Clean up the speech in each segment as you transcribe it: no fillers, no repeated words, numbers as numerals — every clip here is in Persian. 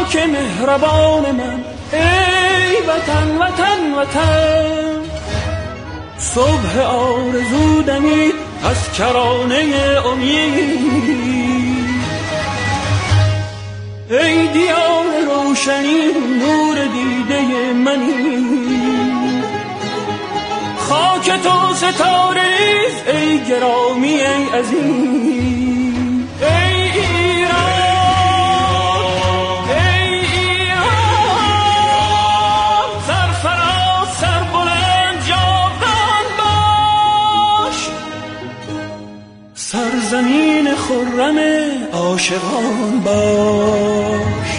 خاک مهربان من، ای وطن وطن وطن. صبح آرزو دمید از کرانه امید، ای دیار روشنی نور دیده منی. خاک تو ستاره ریز ای گرامی ای عزیز، ای ایران ای ایران. سرفراز سر بلند جاودان باش، سرزمین خرم عاشقان باش.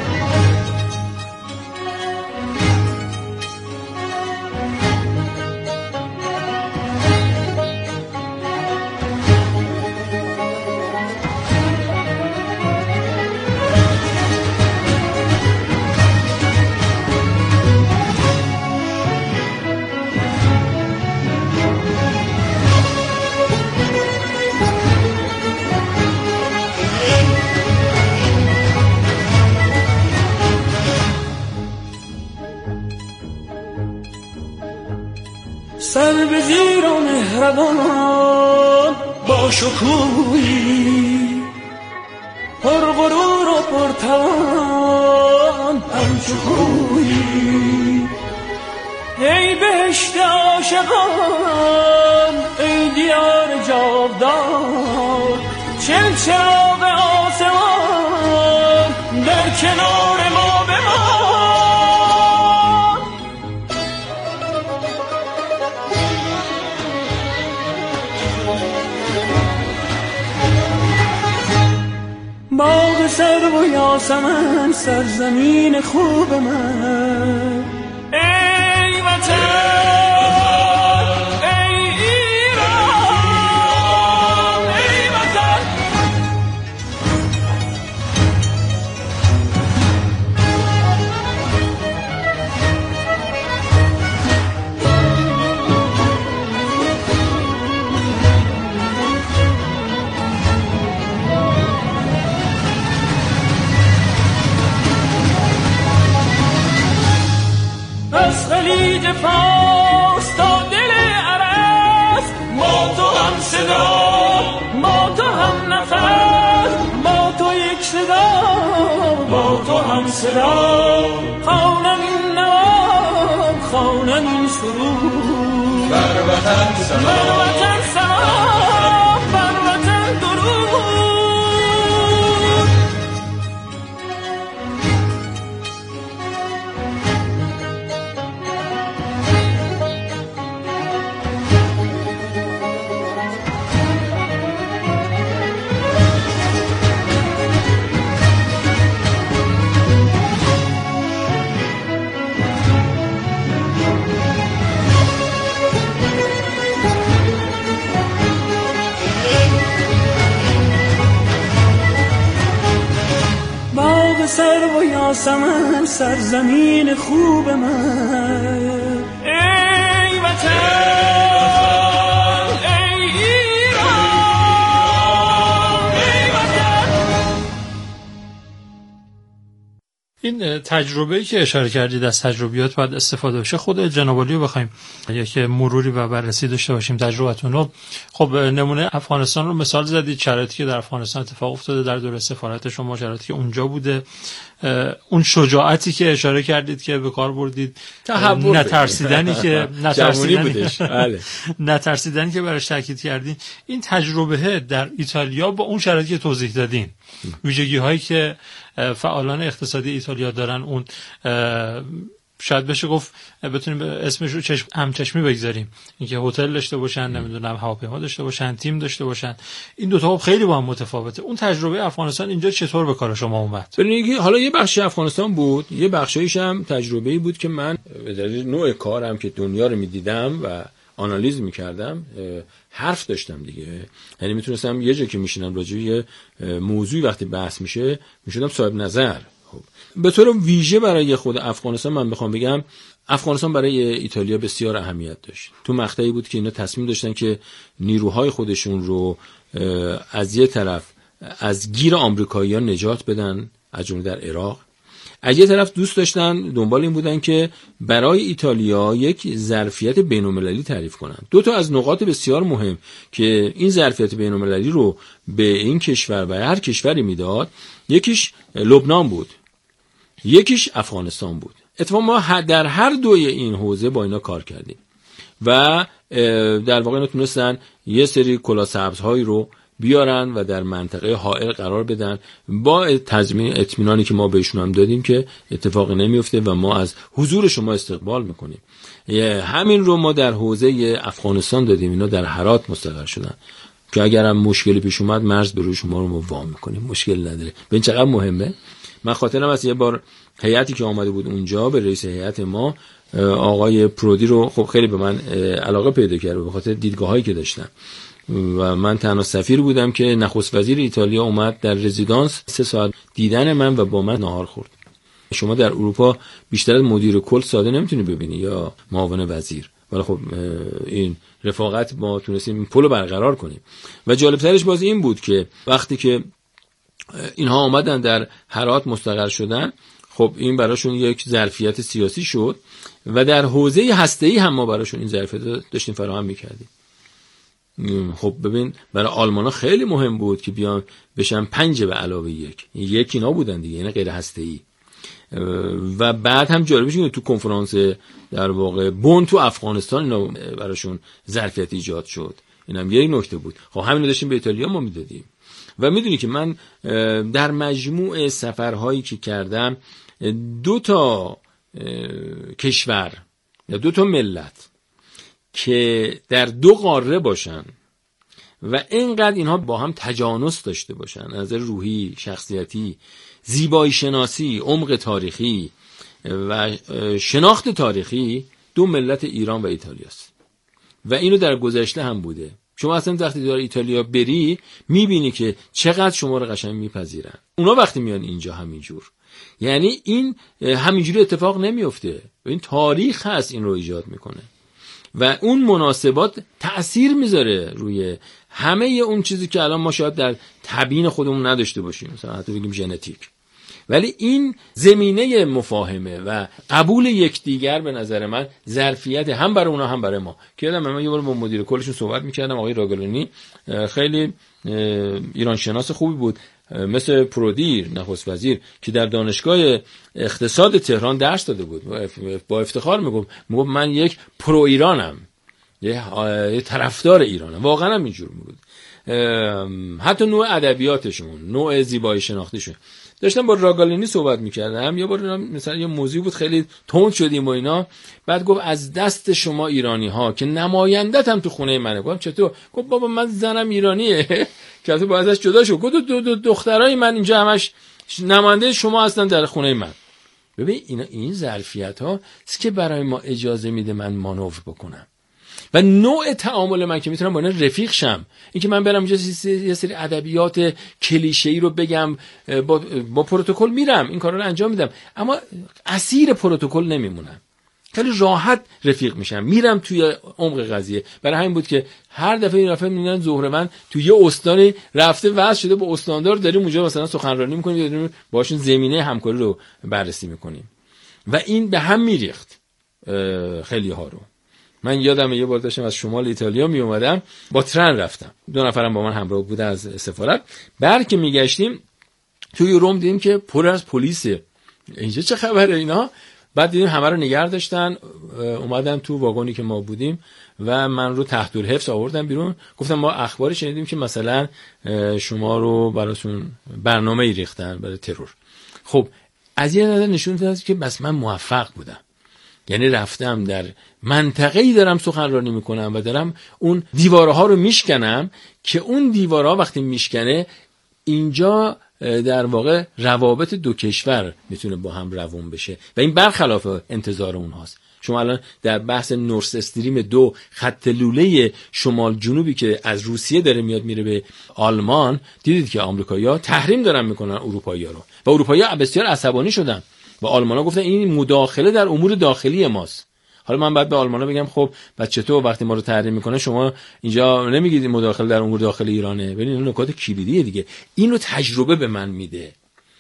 سر به زیر و مهربان با شکوهی، پر غرور و پر توان همچو کوهی. ای بهشت عاشقان ای دیار جاودان، چل چراغ آسمان در کنار ما بمان. باغ سرو و یاسمن سرزمین خوب من، ای وطن ای ایران ای وطن. از خلیج فارس تا دل عرب، ما تو هم صدا ما تو هم نفس، ما تو یک صدا ما تو هم صدا. خوانم این نوام خوانم این سرود، بر وطن سلام بر وطن سلام بر وطن درود. سرو و یاسمن سرزمین خوب من، ای وطن ای ایران ای وطن. این تجربه‌ای که اشاره کردید از تجربیات باید استفاده بشه. خود جناب عالی رو بخوایم یک مروری و بررسی داشته باشیم تجربتون رو. خب نمونه افغانستان رو مثال زدید، شرایطی که در افغانستان اتفاق افتاده در دوره سفارت شما، شرایطی که اونجا بوده، اون شجاعتی که اشاره کردید که به کار بردید، نترسیدنی که نترسیدنی که براش تاکید کردین. این تجربه در ایتالیا با اون شرایطی که توضیح دادین، ویژگی هایی که فعالان اقتصادی ایتالیا دارن، اون شاید بشه گفت بتونیم اسمش رو همچشمی بگذاریم، اینکه هتل داشته باشن، نمیدونم هواپیما داشته باشن، تیم داشته باشن، این دو تا خیلی با هم متفاوته. اون تجربه افغانستان اینجا چطور به کار شما اومد؟ ببینید حالا یه بخشی افغانستان بود، یه بخشایش هم تجربه‌ای بود که من به دلیل نوع کارم که دنیا رو می‌دیدم و آنالیز می‌کردم حرف داشتم دیگه. یعنی میتونستم یه جا که میشینم راجع به یه موضوعی وقتی بحث میشه میشدم صاحب نظر. به طور ویژه برای خود افغانستان من بخوام بگم، افغانستان برای ایتالیا بسیار اهمیت داشت. تو مقطعی بود که اینا تصمیم داشتن که نیروهای خودشون رو از یه طرف از گیر آمریکایی‌ها نجات بدن، از جمله در عراق، از یه طرف دوست داشتن دنبال این بودن که برای ایتالیا یک ظرفیت بین‌المللی تعریف کنن. دو تا از نقاط بسیار مهم که این ظرفیت بین‌المللی رو به این کشور و هر کشوری میداد، یکیش لبنان بود، یکیش افغانستان بود. اتفاقا ما در هر دوی این حوزه با اینا کار کردیم و در واقع اینا تونستن یه سری کلاه‌سبزهایی رو بیارن و در منطقه حائل قرار بدن با تضمین اطمینانی که ما بهشون هم دادیم که اتفاقی نمیفته و ما از حضور شما استقبال میکنیم. همین رو ما در حوزه افغانستان دادیم، اینا در هرات مستقر شدن که اگر هم مشکلی پیش اومد مرز به روی شما رو ما وام میکنیم، مشکل نداره. ببین چقدر مهمه. من خاطرم از یه بار هیئتی که آمده بود اونجا، به رئیس هیئت ما آقای پرودی رو خب خیلی به من علاقه پیدا کرد به خاطر دیدگاهایی که داشتم و من تنها سفیر بودم که نخست وزیر ایتالیا اومد در رزیدانس 3 ساعت دیدن من و با من نهار خورد. شما در اروپا بیشتر از مدیر کل ساده نمیتونی ببینی یا معاون وزیر، ولی خب این رفاقت ما تونستیم این پل رو برقرار کنیم. و جالبترش باز این بود که وقتی که اینها آمدن در هرات مستقر شدن، خب این براشون یک ظرفیت سیاسی شد و در حوزه هسته‌ای هم ما براشون این ظرفیت داشتیم فراهم می‌کردیم. خب ببین برای آلمانا خیلی مهم بود که بیان بشن 5 به علاوه 1 اینا بودن دیگه، یعنی غیر هسته‌ای. و بعد هم جالبش اینه تو کنفرانس در واقع بن تو افغانستان اینا براشون ظرفیت ایجاد شد. اینم یک نکته بود. خب همین رو داشتیم به ایتالیا ما میدادیم. و میدونی که من در مجموع سفرهایی که کردم 2 تا کشور یا 2 تا ملت که در 2 قاره باشن و اینقدر اینها با هم تجانس داشته باشن از نظر روحی، شخصیتی، زیبایی شناسی، عمق تاریخی و شناخت تاریخی، 2 ملت ایران و ایتالیاست. و اینو در گذشته هم بوده. شما اصلا وقتی در ایتالیا بری میبینی که چقدر شما رو قشنگ میپذیرن. اونا وقتی میان اینجا همینجور، یعنی این همینجوری اتفاق نمیفته. این تاریخ هست این رو ایجاد میکنه و اون مناسبات تأثیر میذاره روی همه اون چیزی که الان ما شاید در تبیین خودمون نداشته باشیم، مثلا حتی بگیم ژنتیک. ولی این زمینه مفاهمه و قبول یکدیگر به نظر من ظرفیت هم برای اونا هم برای ما. که یادم من یه بار با مدیر کلشون صحبت میکردم، آقای راگالونی خیلی ایران شناس خوبی بود، مثل پرودی نخست وزیر که در دانشگاه اقتصاد تهران درس داده بود، با افتخار میگم من یک پرو ایرانم، یه طرفدار ایرانم. واقعا هم اینجور بود. حتی نوع ادبیاتشون، نوع زیبایی شناختیشون. داشتم با راگالینی صحبت میکردم، یه بار مثلا یه موضوع بود خیلی تند شدیم و اینا، بعد گفت از دست شما ایرانی ها که نمایندت هم تو خونه منه. گفتم چطور؟ گفت بابا من زنم ایرانیه که تو باید ازش جدا شو. گفت دخترای من اینجا همش نماینده شما هستن در خونه من. ببین این ظرفیت ها است که برای ما اجازه میده من مانور بکنم و نوع تعامل من که میتونم با اینا رفیق شم. این که من برم یه سری ادبیات کلیشه‌ای رو بگم، با پروتکل میرم این کارا رو انجام میدم، اما اسیر پروتکل نمیمونم، خیلی راحت رفیق میشم، میرم توی عمق قضیه. برای همین بود که هر دفعه این دفعه میبینن زهره‌مند توی یه استانی رفته واسه شده با استاندار داریم اونجا مثلا سخنرانی میکنیم، داریم باشون زمینه همکاری رو بررسی میکنیم و این به هم میریخت خیلی ها رو. من یادم یه بار داشتم از شمال ایتالیا می اومدم، با ترن رفتم، 2 نفرم با من همراه بوده از سفارت. بعد که میگشتیم توی روم دیدیم که پر از پلیسه، اینجا چه خبره اینا؟ بعد دیدیم همه رو نگه داشتن، اومدن تو واگونی که ما بودیم و من رو تحت الحفظ آوردن بیرون. گفتم ما اخباری شنیدیم که مثلا شما رو براتون برنامه‌ای ریختن برای ترور. خب از یه نظر نشون میده که بس من موفق بودم، یعنی رفتم در منطقه‌ای دارم سخنرانی میکنم و دارم اون دیوارها رو میشکنم که اون دیوارها وقتی میشکنه اینجا در واقع روابط 2 کشور میتونه با هم روون بشه و این برخلاف انتظار اونهاست. شما الان در بحث نورس استریم 2 خط لوله شمال جنوبی که از روسیه داره میاد میره به آلمان، دیدید که آمریکایی‌ها تحریم دارن میکنن اروپایی‌ها رو و اروپایی‌ها بسیار عصبانی شدن و آلمان‌ها گفتن این مداخله در امور داخلی ماست. حالا من باید به آلمان‌ها بگم خب بچه تو وقتی ما رو تحریم میکنه شما اینجا نمیگید مداخله در امور داخلی ایرانه. ببین این نکات کلیدیه دیگه. اینو تجربه به من میده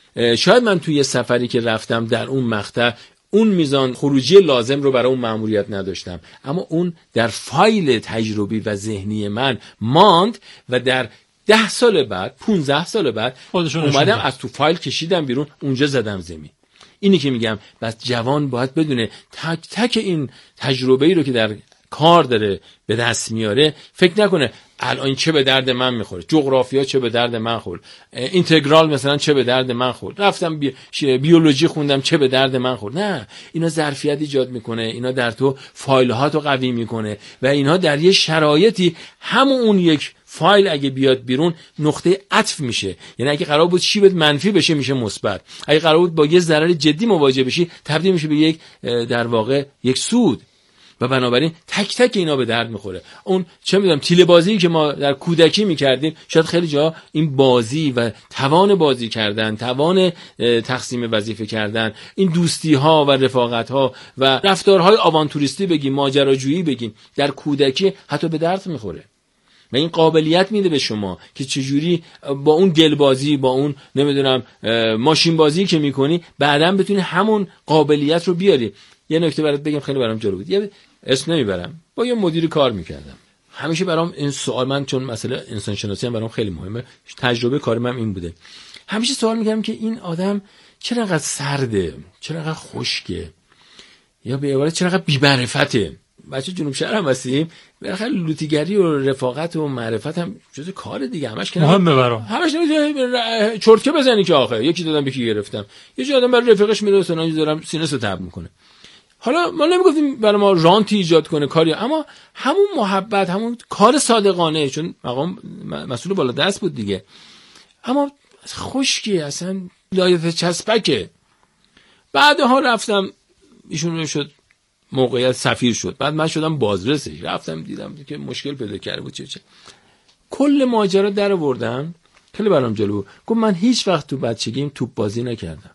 شاید من توی سفری که رفتم در اون مقطع اون میزان خروجی لازم رو برای اون مأموریت نداشتم، اما اون در فایل تجربی و ذهنی من ماند و در 10 سال بعد 15 سال بعد اومدم از تو فایل کشیدم بیرون، اونجا زدم زمین. اینی که میگم بس جوان باید بدونه تک تک این تجربه‌ای رو که در کار داره به دست میاره فکر نکنه الان چه به درد من میخوره، جغرافیا چه به درد من خورد، اینتگرال مثلا چه به درد من خورد، رفتم بیولوژی خوندم چه به درد من خورد. نه، اینا ظرفیت ایجاد میکنه، اینا در تو فایل ها تو قوی میکنه و اینها در یه شرایطی همون اون یک فایل اگه بیاد بیرون نقطه عطف میشه. یعنی اگه قرار بود شیبت منفی بشه میشه مثبت، اگه قرار بود با یه ضرر جدی مواجه بشی تبدیل میشه به یک در واقع یک سود. و بنابراین تک تک اینا به درد میخوره. اون چه میدونم تیله بازی که ما در کودکی میکردیم، شاید خیلی جا این بازی و توان بازی کردن، توان تقسیم وظیفه کردن، این دوستی ها و رفاقت ها و رفتارهای آوانتوریستی بگیم، ماجراجویی بگیم، در کودکی حتی به درد میخوره. و این قابلیت میده به شما که چجوری با اون گلبازی، با اون نمیدونم ماشین بازی که میکنی بعداً بتونی همون قابلیت رو بیاری. یه نکته برات بگم خیلی برام جالب بود، یه اسم نمیبرم، با یه مدیری کار میکردم. همیشه برام این سوال، من چون مسئله انسان شناسی هم برام خیلی مهمه، تجربه کارم هم این بوده، همیشه سوال میکردم که این آدم چرا انقدر سرده، چرا انقدر خشکه، یا به عبارت چرا انقدر بی‌معرفته. بچه جنوب شهر هم هستیم، بالاخره لوتیگری و رفاقت و معرفت هم جزء کار دیگه، همش که مهمه برام، همش نمیشه چرتکه بزنی که آخه یکی دادم یکی گرفتم. یه جا آدم برای رفیقش میره و سناجی دارم سینه‌سو تب میکنه. حالا ما نمیگفتیم برای ما رانتی ایجاد کنه کاری، اما همون محبت، همون کار صادقانه، چون مقام مسئول بالا دست بود دیگه، اما خشکی اصلا لایف چسبکه. بعدها رفتم ایشون شد موقعیت سفیر شد، بعد من شدم بازرسش، رفتم دیدم که مشکل پیدا کرده بود چه کل ماجرا در آوردم. خیلی برام جالب بود، گفت من هیچ وقت تو بچگیم توپ بازی نکردم.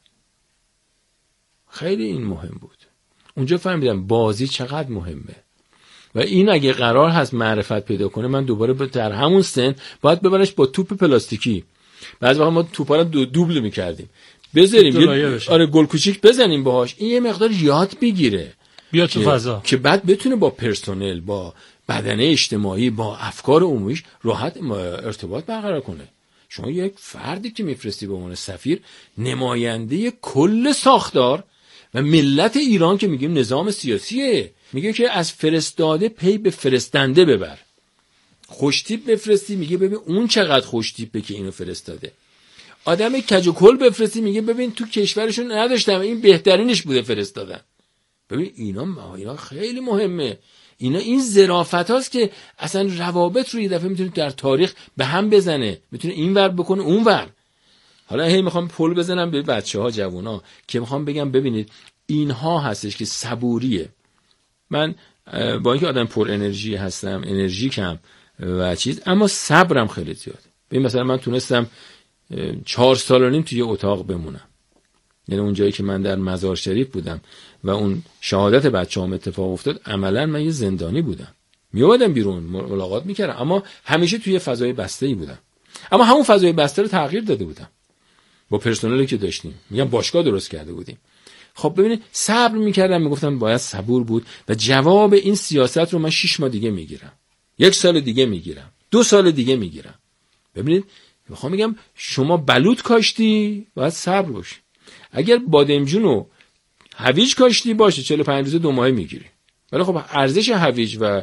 خیلی این مهم بود. اونجا فهمیدم بازی چقدر مهمه و این اگه قرار هست معرفت پیدا کنه، من دوباره در همون سن باید ببرنش با توپ پلاستیکی. بعضی وقتا ما توپا رو دوبل می‌کردیم، بذاریم آره گل کوچیک بزنیم باهاش، این یه مقدار یاد بگیره بیا تو فضا که بعد بتونه با پرسنل، با بدنه اجتماعی، با افکار عمومیش راحت ارتباط برقرار کنه. شما یک فردی که میفرستی به عنوان سفیر، نماینده کل ساختار و ملت ایران که میگیم نظام سیاسیه، میگه که از فرستاده پی به فرستنده ببر. خوشتیپ بفرستی، میگه ببین اون چقدر خوشتیپه که اینو فرستاده. آدم کج و کل بفرستی، میگه ببین تو کشورشون نداشتم، این بهترینش بوده فرستادن. ببین اینا خیلی مهمه. این ظرافت هاست که اصلا روابط رو یه دفعه میتونه در تاریخ به هم بزنه، میتونه این ور بکنه اون ور. حالا هی میخوام پول بزنم به بچه‌ها، جوونا، که میخوام بگم ببینید اینها هستش که صبوریه. من با اینکه آدم پر انرژی هستم، انرژیکم و چیز، اما صبرم خیلی زیاده. ببین مثلا من تونستم 4 سال و نیم توی اتاق بمونم. یعنی اون جایی که من در مزار شریف بودم و اون شهادت بچه‌ام اتفاق افتاد، عملاً من یه زندانی بودم. میومدم بیرون ملاقات میکردم، اما همیشه توی فضای بسته‌ای بودم. اما همون فضای بسته رو تغییر داده بودم با پرسنلی که داشتیم. میگم باشگاه درست کرده بودیم. خب ببینید صبر میکردم، میگفتم باید صبور بود و جواب این سیاست رو من 6 ماه دیگه میگیرم، 1 سال دیگه میگیرم، 2 سال دیگه میگیرم. ببینید میخوام میگم شما بلوط کاشتی باید صبر باشی. اگر بادمجون و هویج کاشتی باشه 45 روزه 2 ماه میگیری. ولی خب ارزش هویج و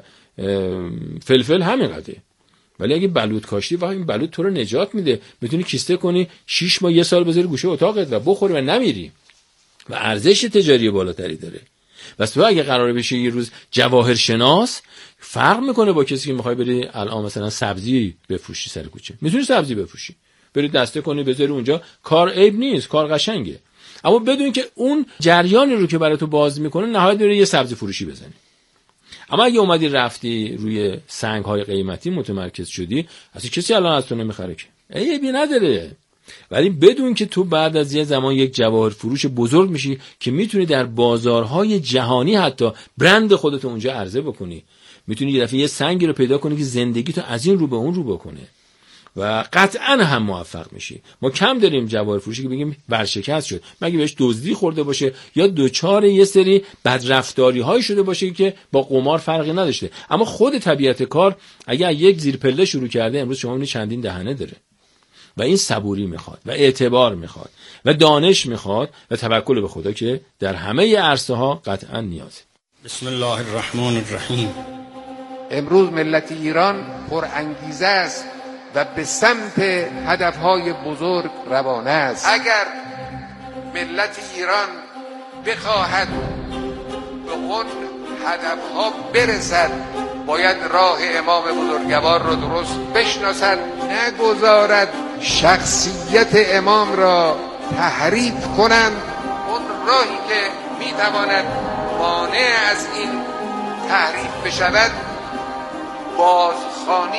فلفل همینقدره. ولی اگه بلوط کاشتی، واقعا این بلوط تو رو نجات میده، میتونی کیسته کنی 6 ماه 1 سال بذاری گوشه اتاقت و بخوری و نمیری و ارزش تجاری بالاتری داره. بس تو اگه قراره بشه یه روز جواهر شناس، فرق میکنه با کسی که میخوای بری الان مثلا سبزی بفروشی سر کوچه. میتونی سبزی بفروشی، بری دسته کنی بذاری اونجا، کار عیب نیست، کار قشنگه، اما بدون که اون جریانی رو که برای تو باز میکنه نهایت بری یه سبزی فروشی بزنی. اما اگه اومدی رفتی روی سنگ‌های قیمتی متمرکز شدی، اصلا کسی الان از تو نمیخره که، عیبی نداره. ولی بدون که تو بعد از یه زمان یک جواهر فروش بزرگ میشی که میتونی در بازارهای جهانی حتی برند خودت اونجا عرضه بکنی، میتونی یه دفعه یه سنگی رو پیدا کنی که زندگی تو از این رو به اون رو بکنه. و قطعا هم موفق میشی. ما کم داریم جواهر فروشی که بگیم ورشکست شد، مگه بهش دزدی خورده باشه یا دوچار یه سری بدرفتاری های شده باشه که با قمار فرقی نداشته. اما خود طبیعت کار اگر یک زیر پله شروع کرده، امروز شما میبینید چندین دهنه داره و این صبوری میخواد و اعتبار میخواد و دانش میخواد و توکل به خدا که در همه عرصه ها قطعا نیازه. بسم الله الرحمن الرحیم. امروز ملت ایران پر انگیزه است و به سمت هدفهای بزرگ روانه است. اگر ملت ایران بخواهد به اون هدفها برسد، باید راه امام بزرگوار را درست بشناسد، نگذارد شخصیت امام را تحریف کنند. اون راهی که میتواند مانع از این تحریف بشود بازخوانی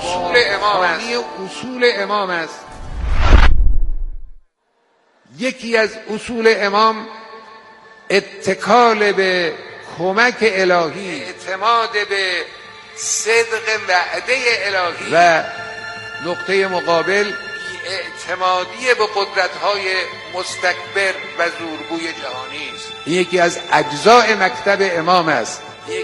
اصول امام است. یکی از اصول امام اتکال به کمک الهی، اعتماد به صدق وعده الهی و نقطه مقابل اعتمادی به قدرت‌های مستکبر و زورگوی جهانی است. این یکی از اجزاء مکتب امام است.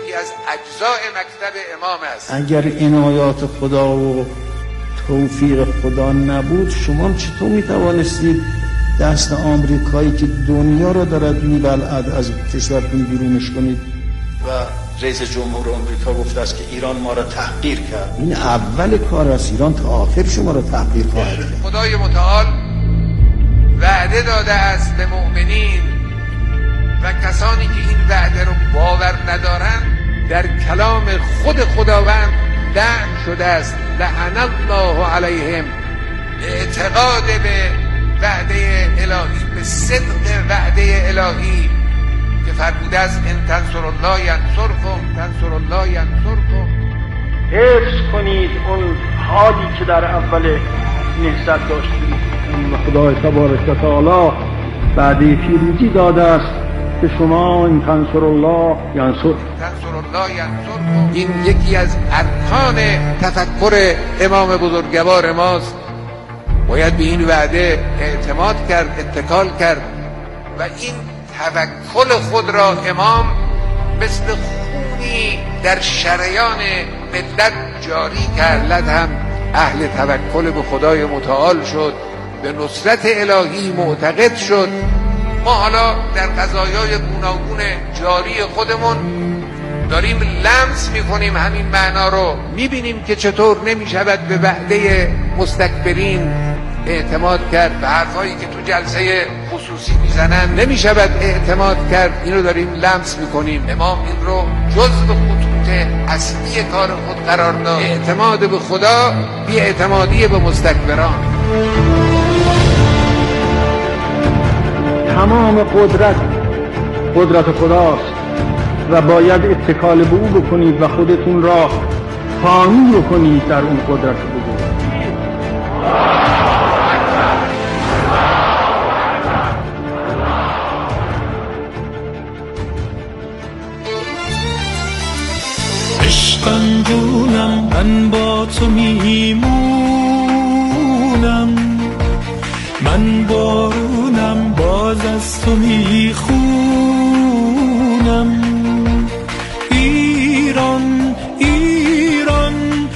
اگر عنایات خدا و توفیق خدا نبود، شما چطور میتوانستید دست آمریکایی که دنیا را دارد میبلعد از کشورتون بیرونش کنید؟ و رئیس جمهور آمریکا گفته است که ایران ما را تحقیر کرد. این اول کار است، ایران تا آخر شما را تحقیر خواهد کرد. خدای متعال وعده داده است به مؤمنین و کسانی که این وعده رو باور ندارند در کلام خود خداوند لعن شده است. لعن الله علیهم. اعتقاد به وعده الهی، به صدق وعده الهی که فرموده است ان تنصروا الله ینصرکم. حفظ کنید اون حالی که در اول نهضت داشتید و خدای تبارک و تعالی وعده پیروزی داده است که شما این تنصروا الله ینصرکم. این یکی از ارکان تفکر امام بزرگوار ماست. باید به این وعده اعتماد کرد، اتکال کرد و این توکل خود را امام مثل خونی در شریان ملت جاری کرد. ملت هم اهل توکل به خدای متعال شد، به نصرت الهی معتقد شد. ما حالا در قضایای گوناگون جاری خودمون داریم لمس میکنیم همین معنا رو، میبینیم که چطور نمیشود به وعده مستکبرین اعتماد کرد، به حرفایی که تو جلسه خصوصی میزنن نمیشود اعتماد کرد. اینو داریم لمس میکنیم. امام این رو جزء خطوط اصلی کار خود قرار داد. اعتماد به خدا بی اعتمادی به مستکبران. تمام قدرت خداست و باید اتکال به او بکنید و خودتون را فانی بکنید در اون قدرت بزرگ. عشقم جونم من با تو میمونم، من بارونم باز از تو میخونم. ایران ایران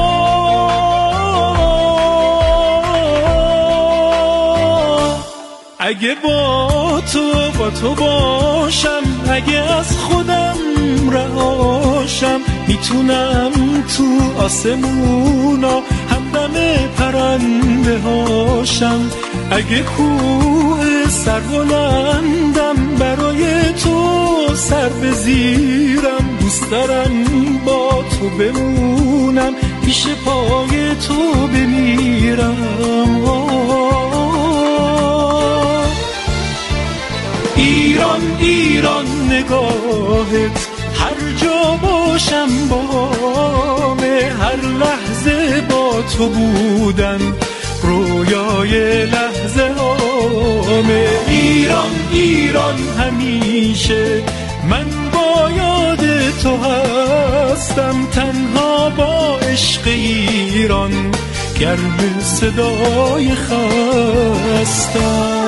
اگه با تو باشم، اگه از خودم رهاشم، میتونم تو آسمونا همدم پرنده هاشم. اگه کوه سربلندم برای تو سر بزیرم، دوست دارم با تو بمونم، پیش پای تو بمیرم. ایران ایران نگاهت هر جا باشم بامه، هر لحظه با تو بودن رویای لحظه هامه. ایران ایران همیشه من با یاد تو هستم، تنها با عشق ایران گرم صدای خستم.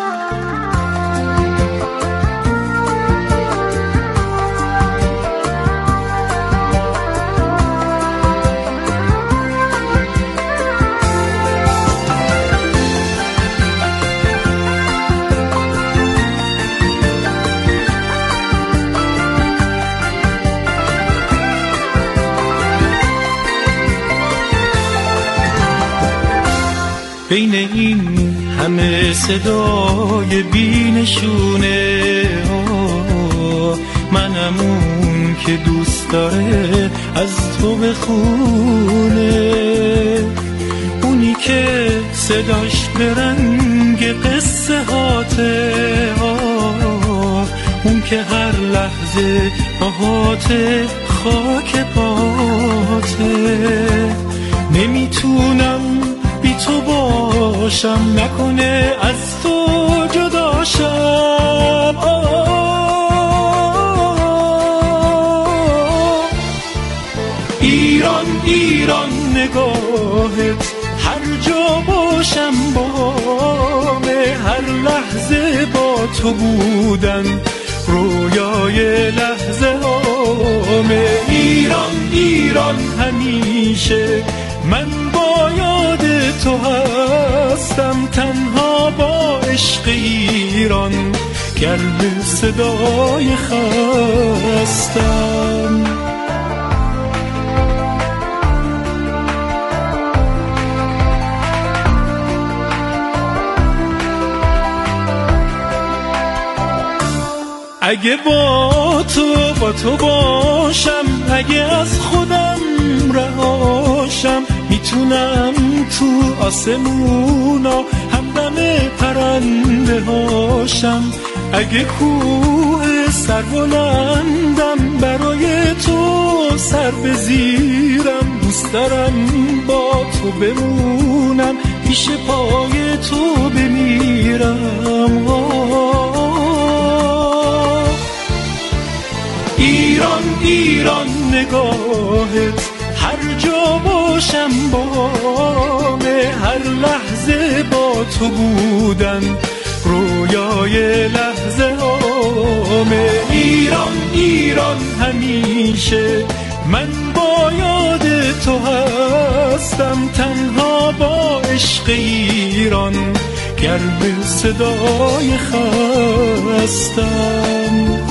بین این همه صدای بی‌نشونه منم اون که دوست داره از تو بخونه، اونی که صداش به رنگ قصه هاته، اون که هر لحظه باهاته خاک پاته. نمیتونم بی تو باشم، نکنه از تو جداشم. ایران ایران نگاهت هر جا باشم بامه، هر لحظه با تو بودن رویای لحظه هامه. ایران ایران همیشه من با یاد تو هستم، تنها با عشق ایران گرم صدای خستم. اگه با تو باشم، اگه از خودم رهاشم، میتونم تو آسمونا همدم پرنده هاشم. اگه کوه سربلندم برای تو سر بزیرم، دوست دارم با تو بمونم، پیش پای تو بمیرم. ایران ایران نگاهت هر جا باشم بامه، هر لحظه با تو بودن رویای لحظه هامه. ایران ایران همیشه من با یاد تو هستم، تنها با عشق ایران گرم صدای خستم.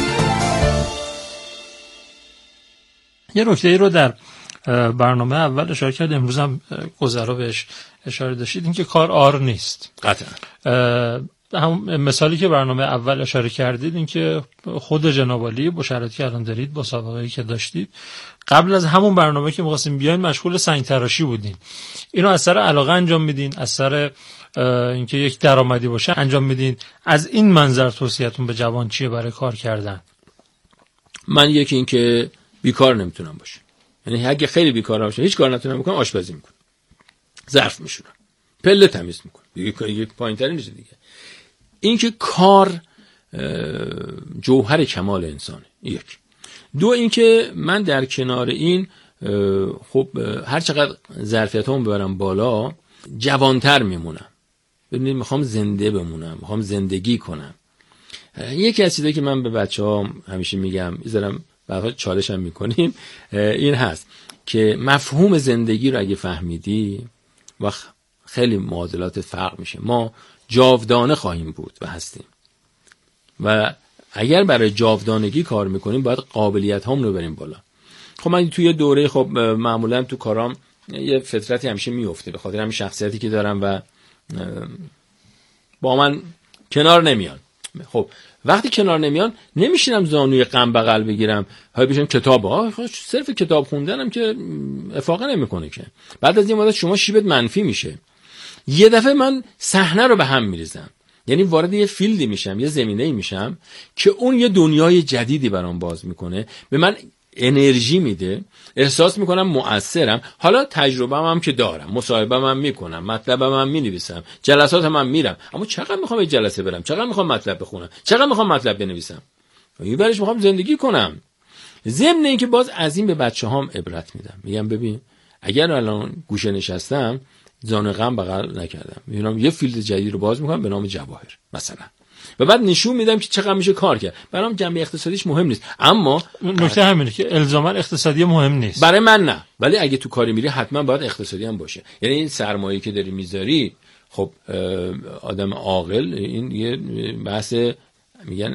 یه نکته رو در برنامه اول اشاره کرد، امروز هم گذرا بهش اشاره داشتید، این که کار آر نیست. قطعا هم مثالی که برنامه اول اشاره کردید، این که خود جناب عالی با شرایطی که الان دارید، با سابقه‌ای که داشتید، قبل از همون برنامه که می‌خواستیم بیاین مشغول سنگ تراشی بودین. اینو از سر علاقه انجام میدین، از سر اینکه یک درآمدی باشه انجام میدین. از این منظر توصیه‌تون به جوان چیه برای کار کردن؟ من یکی این که بیکار نمیتونم باشم، یعنی اگه خیلی بیکار باشم هیچ کار نتونم بکنم، آشپزی میکنم، ظرف میشورم، پله تمیز میکنم، یک پایین‌تری نیست دیگه. این که کار جوهر کمال انسانه. یک. دو، این که من در کنار این خب هر چقدر ظرفیتام ببرم بالا جوانتر میمونم. ببینید میخوام زنده بمونم، میخوام زندگی کنم. یکی از چیزایی که من به بچه‌هام همیشه میگم، میذارم بعدا چالش هم میکنیم، این هست که مفهوم زندگی رو اگه فهمیدی وقت خیلی معادلات فرق میشه. ما جاودانه خواهیم بود و هستیم، و اگر برای جاودانگی کار میکنیم باید قابلیت هم رو بریم بالا. خب من توی دوره خب معمولا تو کارام یه فطرتی همیشه میفته، به خاطر همین شخصیتی که دارم و با من کنار نمیان. خب وقتی کنار نمیان نمیشینم زانوی غم بغل بگیرم، های بشم کتاب صرف کتاب خوندنم که افاقه نمیکنه که. بعد از این مدت شما شیبت منفی میشه. یه دفعه من صحنه رو به هم میریزم، یعنی وارد یه فیلدی میشم، یه زمینه‌ای میشم که اون یه دنیای جدیدی برام باز میکنه، به من انرژی میده، احساس میکنم مؤثرم. حالا تجربه هم که دارم، مصاحبه هم میکنم، مطلبم هم مینویسم، جلساتم هم میرم، اما چقدر میخوام یه جلسه برم، چقدر میخوام مطلب بخونم، چقدر میخوام مطلب بنویسم، یه برش میخوام زندگی کنم. ضمن این که باز از این به بچه‌هام عبرت میدم، میگم ببین اگر الان گوشه نشستم زانو غم بغل نکردم، میبینم یه فیلد جدید رو باز میکنم به نام جواهر مثلا، و بعد نشون میدم که چقدر میشه کار کرد. برام جنبه اقتصادیش مهم نیست، اما نکته همینه که الزاما اقتصادی مهم نیست. برای من نه، ولی اگه تو کاری میری حتما باید اقتصادی هم باشه. یعنی این سرمایه‌ای که داری میذاری، خب آدم عاقل، این یه بحث میگن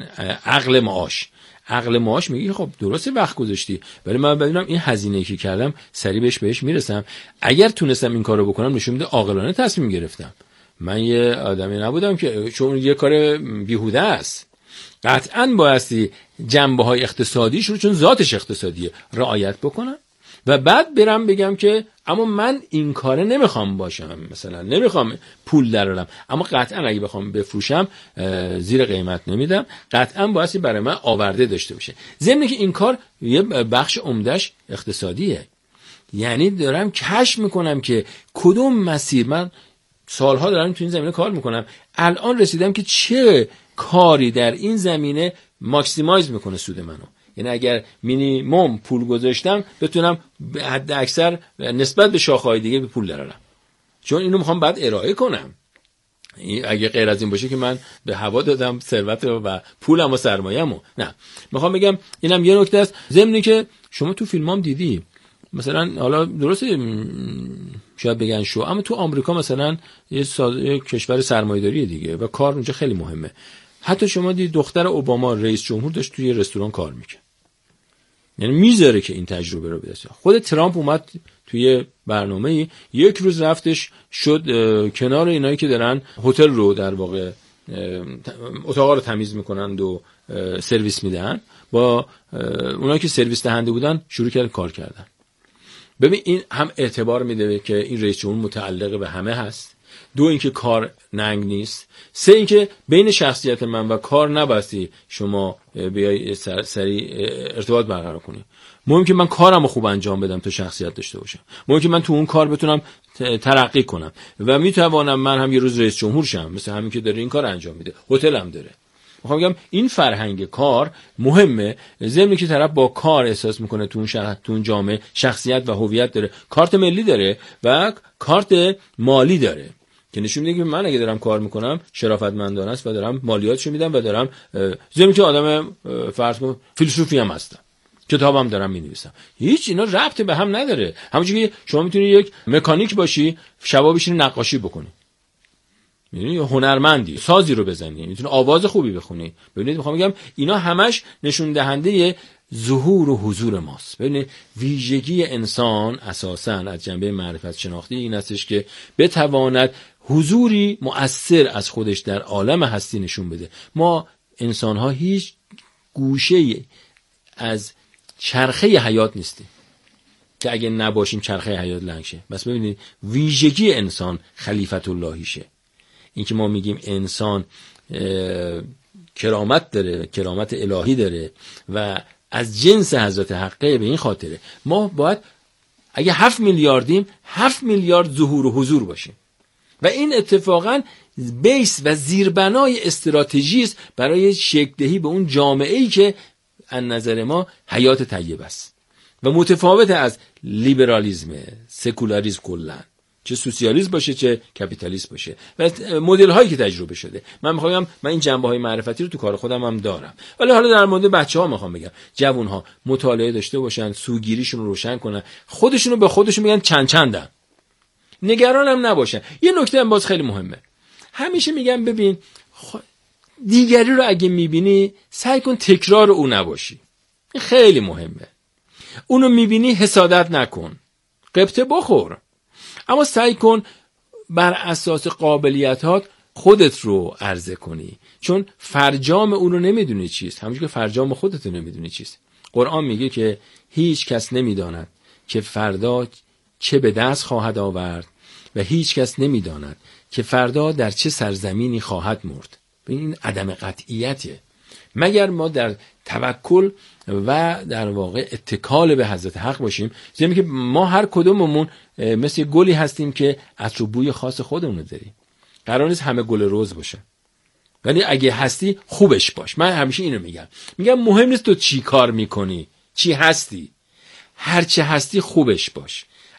عقل معاش میگه خب درسته وقت گذاشتی، ولی من ببینم این هزینه‌ای که کردم سریع بهش میرسم. اگر تونستم این کارو بکنم نشون میده عاقلانه تصمیم گرفتم. من یه آدمی نبودم که چون یه کار بیهوده است. قطعاً بایستی جنبه‌های اقتصادیش رو، چون ذاتش اقتصادیه، رعایت بکنم و بعد برم بگم که اما من این کاره نمیخوام باشم، مثلا نمیخوام پول درارم، اما قطعاً اگه بخوام بفروشم زیر قیمت نمیدم، قطعاً بایستی برای من آورده داشته باشه. ضمن که این کار یه بخش عمدهش اقتصادیه، یعنی دارم کشف میکنم که کدوم مسیر، من سالها دارم تو این زمینه کار میکنم، الان رسیدم که چه کاری در این زمینه ماکسیمایز میکنه سود منو. یعنی اگر مینیمم پول گذاشتم بتونم حد اکثر نسبت به شاخه‌های دیگه به پول درارم، چون اینو میخوام بعد ارائه کنم. اگه غیر از این باشه که من به هوا دادم ثروت و پولم و سرمایه‌مو. نه، میخوام بگم اینم یه نکته است. ضمن که شما تو فیلمام دیدی، مثلا حالا درسته شاید بگن شو، اما تو آمریکا مثلا یه کشور سرمایه‌داریه دیگه و کار اونجا خیلی مهمه. حتی شما دید دختر اوباما رئیس جمهور داشت توی رستوران کار میکنه، یعنی میذاره که این تجربه رو بده. خود ترامپ اومد توی برنامه‌ای یک روز رفتش شد کنار اینایی که دارن هتل رو در واقع اتاقا رو تمیز میکنند و سرویس میدن، با اونایی که سرویس دهنده بودن شروع کرد کار کردن. ببین این هم اعتبار میده که این رئیس جمهور متعلق به همه هست، دو اینکه کار ننگ نیست، سه اینکه بین شخصیت من و کار نبستی شما بیای سریع ارتباط برقرار کنی. مهم که من کارمو خوب انجام بدم تا شخصیت داشته باشم، مهم که من تو اون کار بتونم ترقی کنم و میتوانم من هم یه روز رئیس جمهور شم، مثل همین که داره این کار انجام میده، هتلم داره. میخوام بگم این فرهنگ کار مهمه، ضمن که طرف با کار احساس میکنه تو اون جامعه شخصیت و هویت داره، کارت ملی داره و کارت مالی داره که نشون میده که من اگه دارم کار میکنم شرافتمندانه است و دارم مالیاتشو میدم و دارم ضمن که آدم فرض کن فیلسوفی هم هستم، کتابم دارم مینویسم. هیچ اینا ربطی به هم نداره. همونجوری که شما میتونی یک مکانیک باشی شبا بشینی نقاشی بکنی، میدونی، هنرمندی، سازی رو بزنی، میتونی آواز خوبی بخونی. ببینید میخوام بگم اینا همش نشون دهنده ظهور و حضور ماست. ببینید ویژگی انسان اساساً از جنبه معرفت شناختی این هستش که بتواند حضوری مؤثر از خودش در عالم هستی نشون بده. ما انسان‌ها هیچ گوشه‌ای از چرخه حیات نیستیم که اگه نباشیم چرخه حیات لنگ شه. بس ببینید ویژگی انسان خلیفت اللهیشه. این که ما میگیم انسان کرامت داره، کرامت الهی داره و از جنس حضرت حقه، به این خاطره ما باید اگه 7 میلیاردیم 7 میلیارد ظهور و حضور باشیم و این اتفاقاً بیس و زیربنای استراتژی است برای شکل دهی به اون جامعه‌ای که از نظر ما حیات طیبه است و متفاوت از لیبرالیسم، سکولاریسم کلاً، چه سوسیالیسم باشه چه کپیتالیسم باشه و مدل هایی که تجربه شده. من میخوام من این جنبه های معرفتی رو تو کار خودم هم دارم، ولی حالا در مورد بچه‌ها میخوام بگم جوون ها مطالعه داشته باشن، سوگیریشون رو روشن کنن، خودشونو به خودشون میگن چندن، نگران هم نباشن. یه نکته هم باز خیلی مهمه، همیشه میگم ببین دیگری رو اگه میبینی سعی کن تکرار او نباشی، این خیلی مهمه. اونو میبینی حسادت نکن، غبطه بخور، اما سعی کن بر اساس قابلیتات خودت رو عرضه کنی، چون فرجام اون رو نمیدونی چیست، همونجور که فرجام خودت رو نمیدونی چیست. قرآن میگه که هیچ کس نمیداند که فردا چه به دست خواهد آورد و هیچ کس نمیداند که فردا در چه سرزمینی خواهد مرد. این عدم قطعیته، مگر ما در توکل و در واقع اتکال به حضرت حق باشیم. زمین که ما هر کدوممون مثل گلی هستیم که عطر و بوی خاص خودمون داریم، قرار نیست همه گل رز باشه، ولی اگه هستی خوبش باش. من همیشه اینو میگم مهم نیست تو چی کار میکنی، چی هستی، هر چه هستی خوبش باش.